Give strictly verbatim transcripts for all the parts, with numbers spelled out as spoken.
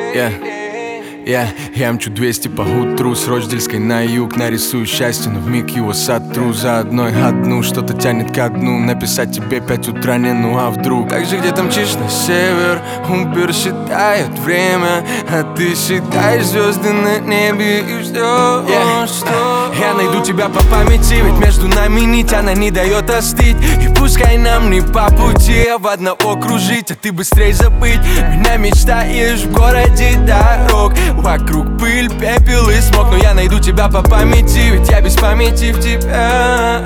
Yeah. Yeah. Я мчу двести по утру с Рочдельской на юг. Нарисую счастье, но вмиг его сотру. За одной одну что-то тянет ко дну. Написать тебе пять утра не, ну а вдруг. Как же где там мчишь на север? Убер считает время, а ты считаешь звезды на небе и ждешь, yeah. Что? Я найду тебя по памяти, ведь между нами нить, она не дает остыть. И пускай нам не по пути, а в одного кружить, а ты быстрей забыть. Меня мечтаешь в городе дорог. Вокруг пыль, пепел и смог. Но я найду тебя по памяти, ведь я без памяти в тебя.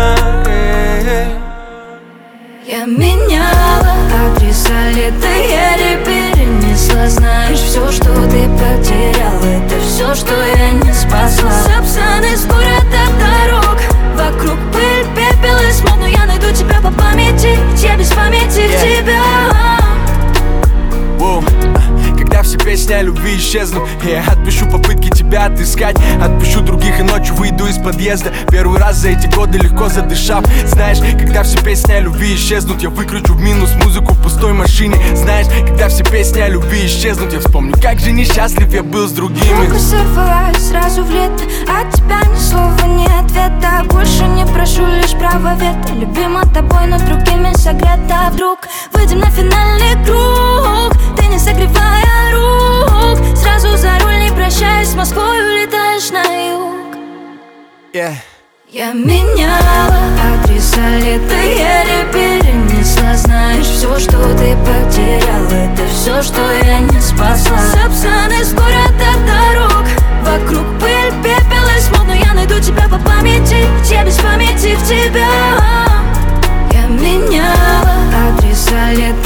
Я меняла адреса, лето еле перенесла. Знаешь, все, что ты потерял, это все, что я не спасла. Сапсаны с города дорог. Вокруг пыль, пепел и смог. Но я найду тебя по памяти, ведь я без памяти yeah. в тебя. Когда все песни о любви исчезнут, я отпишу попытки тебя отыскать. Отпущу других и ночью выйду из подъезда. Первый раз за эти годы легко задышав. Знаешь, когда все песни о любви исчезнут, я выключу в минус музыку в пустой машине. Знаешь, когда все песни о любви исчезнут, я вспомню, как же несчастлив я был с другими. Руку сорвалась сразу в лето, от тебя ни слова, ни ответа. Больше не прошу, лишь право вето. Любима тобой, но другими согрета. Вдруг выйдем на финальный круг, ты не согревая рук. Сразу за руль, не прощаясь, с Москвой улетаешь на юг. yeah. Я меняла адреса, лето еле перенесла. Знаешь, все, что ты потерял, это все, что я не спасла. Сапсаны с города дорог. Вокруг пыль, пепел и смог. Но я найду тебя по памяти, ведь я без памяти в тебя. Я меняла адреса, лето